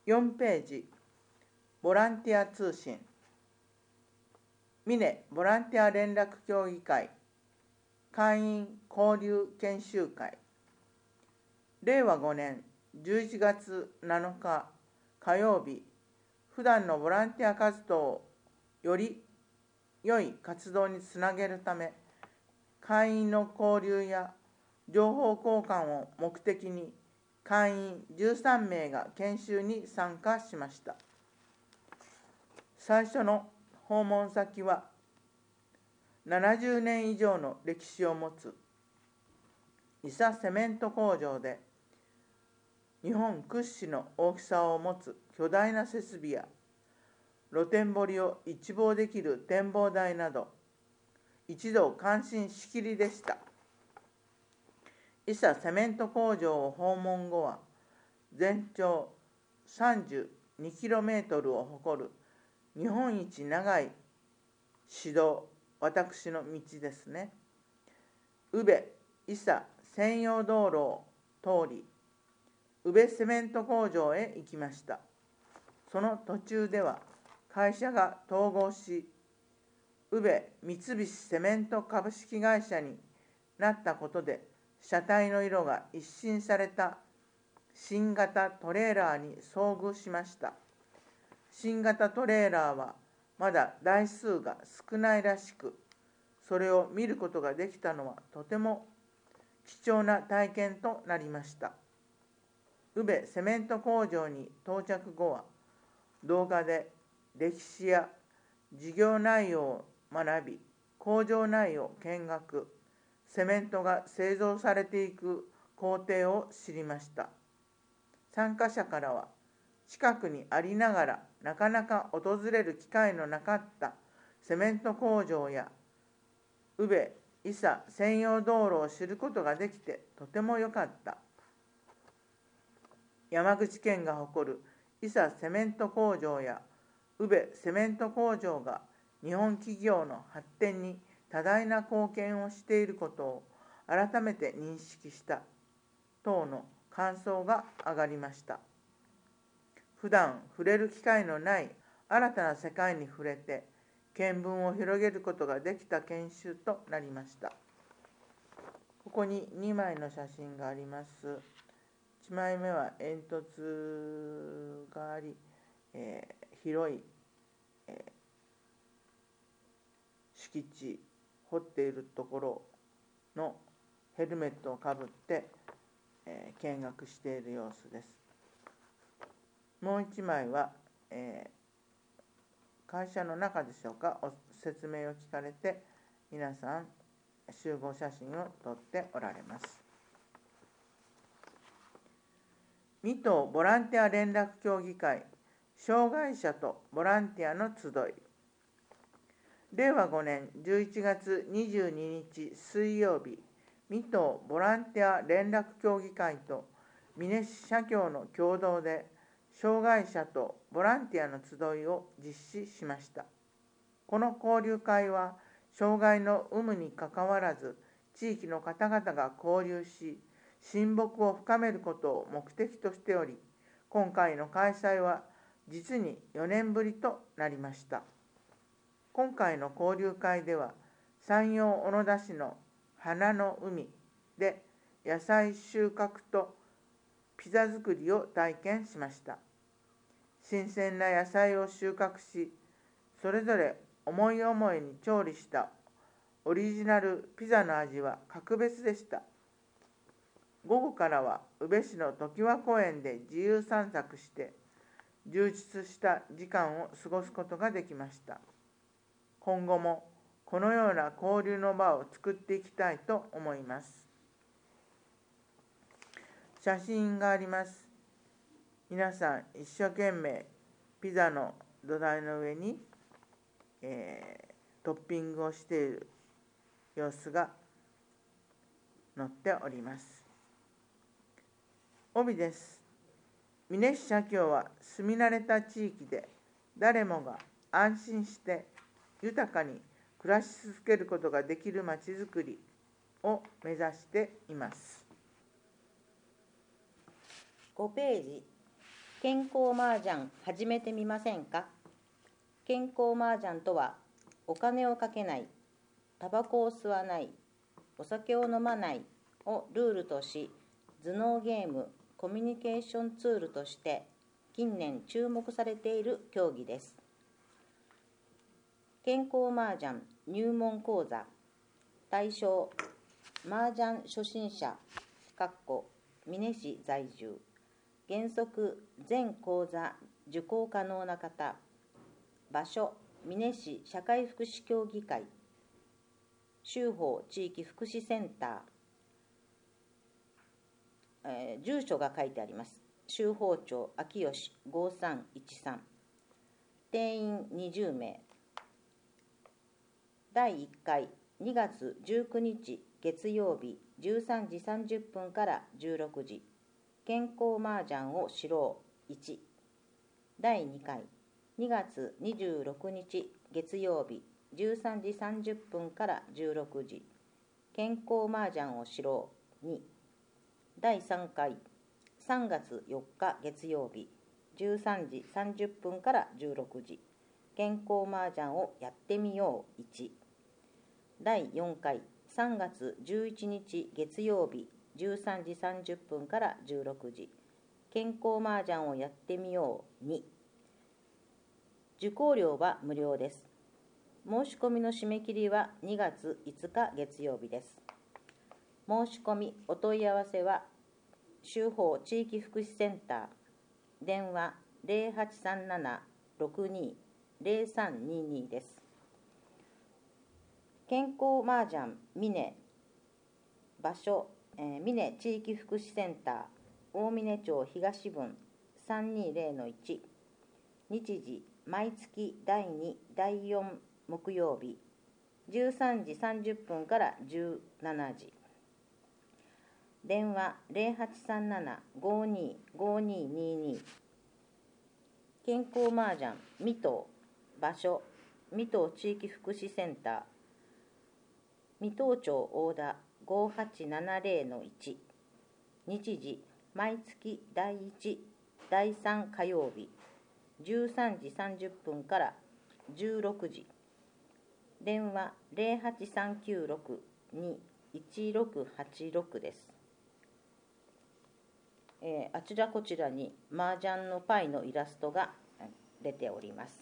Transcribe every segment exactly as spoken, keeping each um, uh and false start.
よんページ、ボランティア通信。峰ボランティア連絡協議会会員交流研修会。れいわごねんじゅういちがつなのか火曜日、普段のボランティア活動をより良い活動につなげるため、会員の交流や情報交換を目的に会員じゅうさんめいが研修に参加しました。最初の訪問先はななじゅうねん以上の歴史を持つ伊佐セメント工場で、日本屈指の大きさを持つ巨大な設備や露天掘りを一望できる展望台など、一同感心しきりでした。伊佐セメント工場を訪問後は、全長 さんじゅうにキロメートル を誇る日本一長い市道、私の道ですね、宇部伊佐専用道路を通り、宇部セメント工場へ行きました。その途中では、会社が統合し、宇部三菱セメント株式会社になったことで、車体の色が一新された新型トレーラーに遭遇しました。新型トレーラーはまだ台数が少ないらしく、それを見ることができたのはとても貴重な体験となりました。宇部セメント工場に到着後は、動画で歴史や事業内容を学び、工場内を見学、セメントが製造されていく工程を知りました。参加者からは、近くにありながらなかなか訪れる機会のなかったセメント工場や宇部伊佐専用道路を知ることができてとても良かった。山口県が誇る伊佐セメント工場や宇部セメント工場が日本企業の発展に多大な貢献をしていることを改めて認識した等の感想が上がりました。普段触れる機会のない新たな世界に触れて見聞を広げることができた研修となりました。ここににまいの写真があります。いちまいめは煙突があり、えー、広い、えー、敷地、掘っているところのヘルメットをかぶって、えー、見学している様子です。もういちまいは、えー、会社の中でしょうか、お説明を聞かれて、皆さん集合写真を撮っておられます。水戸ボランティア連絡協議会障害者とボランティアの集い。れいわごねんじゅういちがつにじゅうににち水曜日、水戸ボランティア連絡協議会と美祢市社協の共同で障害者とボランティアの集いを実施しました。この交流会は障害の有無にかかわらず地域の方々が交流し、親睦を深めることを目的としており、今回の開催は実によねんぶりとなりました。今回の交流会では、山陽小野田市の花の海で野菜収穫とピザ作りを体験しました。新鮮な野菜を収穫し、それぞれ思い思いに調理したオリジナルピザの味は格別でした。午後からは宇部市の常盤公園で自由散策して、充実した時間を過ごすことができました。今後もこのような交流の場を作っていきたいと思います。写真があります。皆さん一生懸命ピザの土台の上に、えー、トッピングをしている様子が載っております。帯です。美祢市社協は住み慣れた地域で誰もが安心して豊かに暮らし続けることができるまちづくりを目指しています。 ごページ、 健康麻雀始めてみませんか。健康麻雀とは、お金をかけない、タバコを吸わない、お酒を飲まないをルールとし、頭脳ゲーム、コミュニケーションツールとして近年注目されている競技です。健康麻雀入門講座対象麻雀初心者美祢市在住、原則全講座受講可能な方、場所美祢市社会福祉協議会、州法地域福祉センター、えー、住所が書いてあります。州法町秋吉ごさんいちさん、定員にじゅうめい。だいいっかいにがつじゅうくにち月曜日じゅうさんじさんじゅっぷんからじゅうろくじ、健康麻雀を知ろういち。だいにかいにがつにじゅうろくにち月曜日じゅうさんじさんじゅっぷんからじゅうろくじ、健康麻雀を知ろうに。だいさんかいさんがつよっか月曜日じゅうさんじさんじゅっぷんからじゅうろくじ、健康麻雀をやってみよういち。だいよんかいさんがつじゅういちにち月曜日じゅうさんじさんじゅっぷんからじゅうろくじ、健康麻雀をやってみように。受講料は無料です。申し込みの締め切りはにがついつか月曜日です。申し込みお問い合わせは州法地域福祉センター、電話 ゼロはちさんなな ろくに ゼロさんにに です。健康麻雀美祢、場所、えー、美祢地域福祉センター、大峰町東分 さんにゼロのいち、日時毎月だいに、だいよん木曜日じゅうさんじさんじゅっぷんからじゅうしちじ、電話 ゼロはちさんなな ごにごににに。健康麻雀水戸、場所水戸地域福祉センター、水戸町大田 ごはちななゼロのいち、日時毎月だいいち、だいさん火曜日じゅうさんじさんじゅっぷんからじゅうろくじ、電話 ゼロはちさんきゅうろく にいちろくはちろく です。えー、あちらこちらに麻雀のパイのイラストが出ております。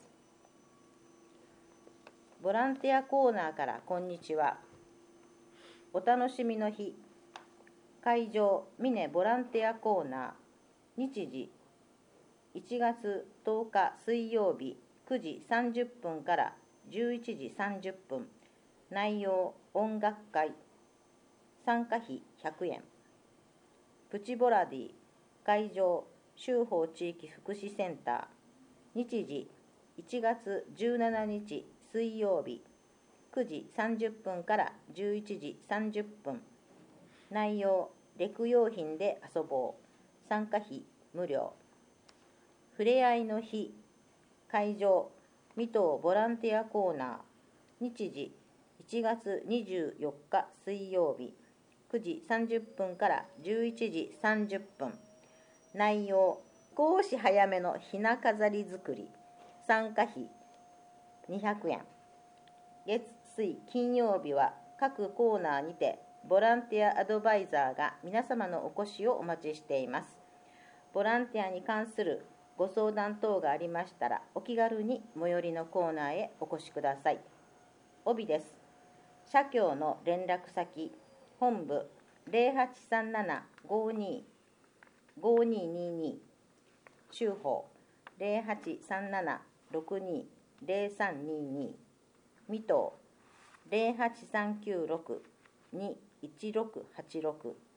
ボランティアコーナーからこんにちは。お楽しみの日、会場美祢ボランティアコーナー、日時いちがつとおか水曜日くじさんじゅっぷんからじゅういちじさんじゅっぷん、内容音楽会、参加費ひゃくえん。プチボラディ、会場州法地域福祉センター、日時いちがつじゅうしちにち水曜日くじさんじゅっぷんからじゅういちじさんじゅっぷん、内容レク用品で遊ぼう、参加費無料。ふれあいの日、会場水戸ボランティアコーナー、日時いちがつにじゅうよっか水曜日くじさんじゅっぷんからじゅういちじさんじゅっぷん、内容少し早めのひな飾り作り、参加費にひゃくえん。月水金曜日は各コーナーにてボランティアアドバイザーが皆様のお越しをお待ちしています。ボランティアに関するご相談等がありましたらお気軽に最寄りのコーナーへお越しください。帯です。社協の連絡先、本部 ゼロはちさんなな ごにごににに、州法 ゼロはちさんなな ろくに ゼロさんにに、水戸 ゼロはちさんきゅうろく にいちろくはちろく